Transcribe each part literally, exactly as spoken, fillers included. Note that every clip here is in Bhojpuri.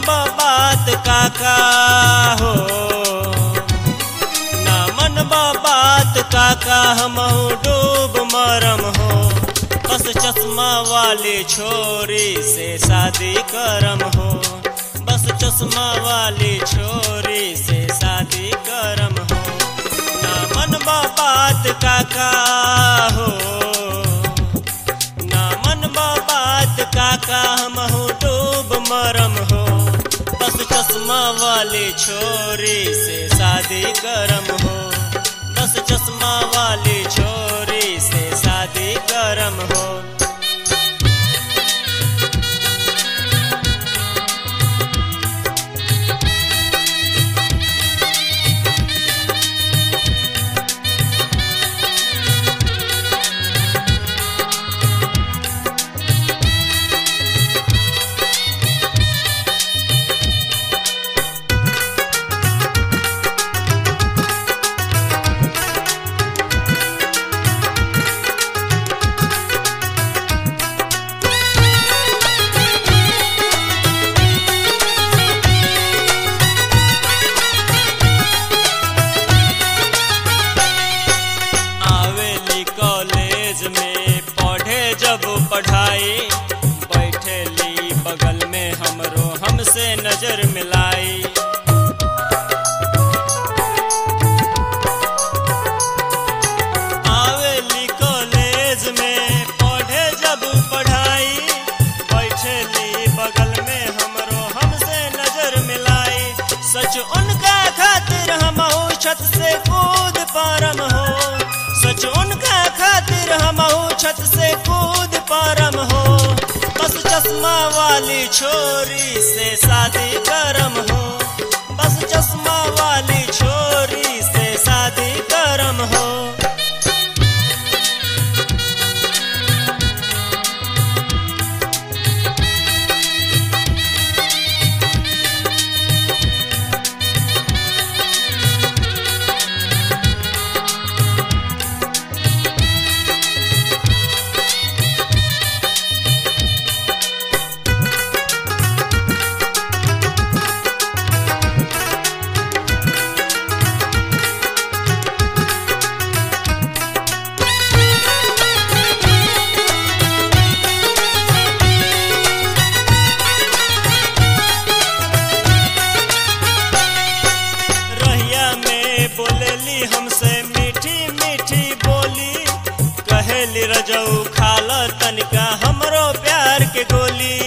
बात काका हो, ना मन बात काका हमहू डूब मरम हो। बस चश्मा वाली छोरी से शादी करम हो, बस चश्मा वाली छोरी से शादी करम हो। ना मन बात काका हो, ना मन बात काका हमहू डूब मरम हो। बस चश्मा वाली छोरी से शादी करम हो, बस चश्मा वाली छोरी से शादी करम हो। में पढ़े जब पढ़ाई बैठेली बगल में हमरो हमसे नजर मिलाई। आवेली कॉलेज में पढ़े जब पढ़ाई बैठेली बगल में हमरो हमसे नजर मिलाई। सच उनका खातिर हमहू छत से कूद पारम हो, सच उनका खातिर हमहू छत से कूद पारम हो। बस चश्मा वाली छोरी से शादी करम हो, बस चश्मा वाली छोरी से शादी करम हो। बोलेली हमसे मीठी मीठी बोली, कहेली रजऊ खाल तनिका हमरो प्यार के गोली।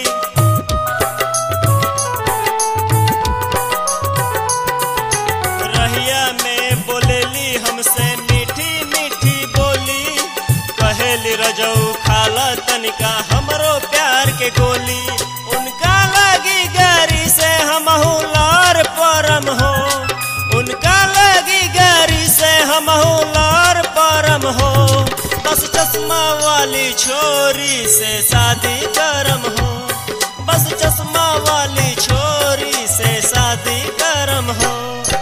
रहिया में बोलेली हमसे मीठी मीठी बोली, कहेली रजऊ खाल तनिका हमरो प्यार के गोली। उनका लगी गारी से हमहू लार परम हो, उनका लगी गारी से हमहू लार परम हो। बस चश्मा वाली छोरी से शादी करम हो, बस चश्मा वाली छोरी से शादी करम हो।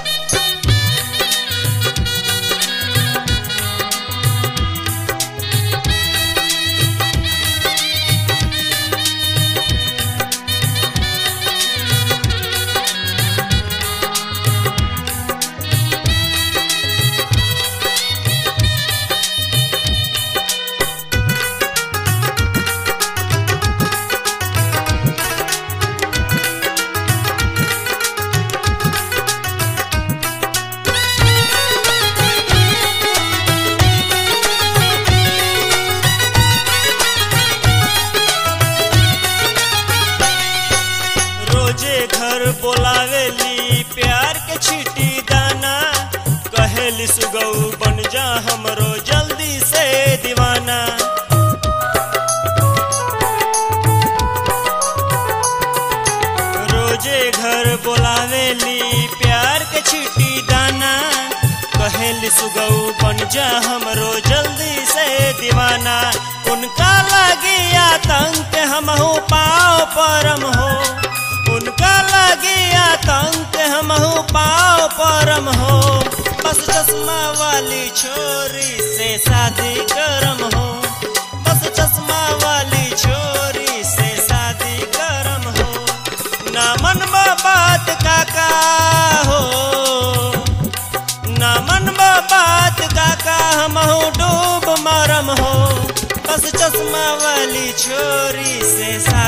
घर बोलावेली प्यार के छीटी दाना, कहेली सुगऊ बन जा हमरो जल्दी से दीवाना। रोजे घर बोलावेली प्यार के छीटी दाना, कहेली सुगऊ बन जा हमरो जल्दी से दीवाना। उनका लगी आतंक हमहू पाओ परम हो, उनका लगी आतंक हमहू पाओ परम हो। बस चश्मा वाली छोरी से शादी करम हो, बस चश्मा वाली छोरी से शादी करम हो। ना मन बस चश्मा वाली छोरी से